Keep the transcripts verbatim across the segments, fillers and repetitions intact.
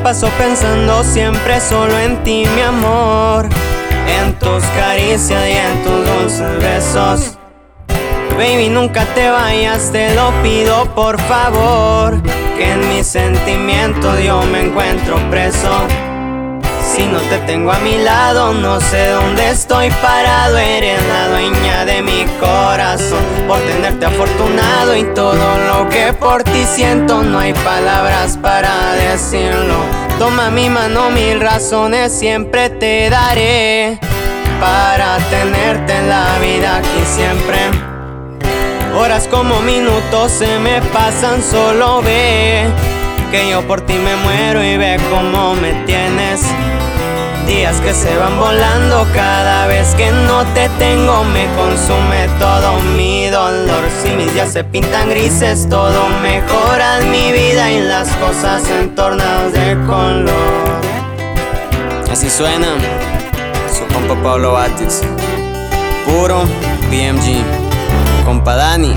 paso pensando siempre solo en ti, mi amor, en tus caricias y en tus dulces besos. Baby, nunca te vayas, te lo pido por favor, que en mis sentimientos yo me encuentro preso. Si no te tengo a mi lado, no sé dónde estoy parado. Eres la dueña de mi corazón, por tenerte afortunado y todo lo que por ti siento. No hay palabras para decirlo. Toma mi mano, mil razones siempre te daré para tenerte en la vida aquí siempre. Horas como minutos se me pasan, solo ve que yo por ti me muero y ve cómo me tienes. Días que se van volando, cada vez que no te tengo me consume todo mi dolor. Si mis días se pintan grises, todo mejora en mi vida y las cosas se entornan de color. Así suena su compa Pablo Batis, puro B M G, compa Dani.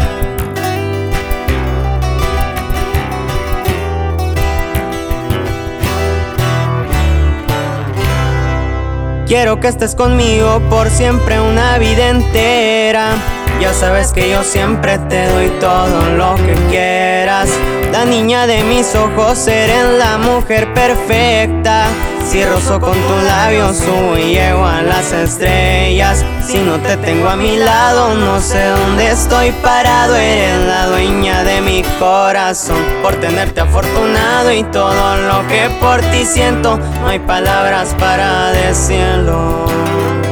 Quiero que estés conmigo por siempre, una vida entera. Ya sabes que yo siempre te doy todo lo que quieras. La niña de mis ojos, eres la mujer perfecta. Si rozo con tus labios, subo y llego a las estrellas. Si no te tengo a mi lado, no sé dónde estoy parado. Eres la dueña de mi corazón, por tenerte afortunado y todo lo que por ti siento. No hay palabras para decirlo.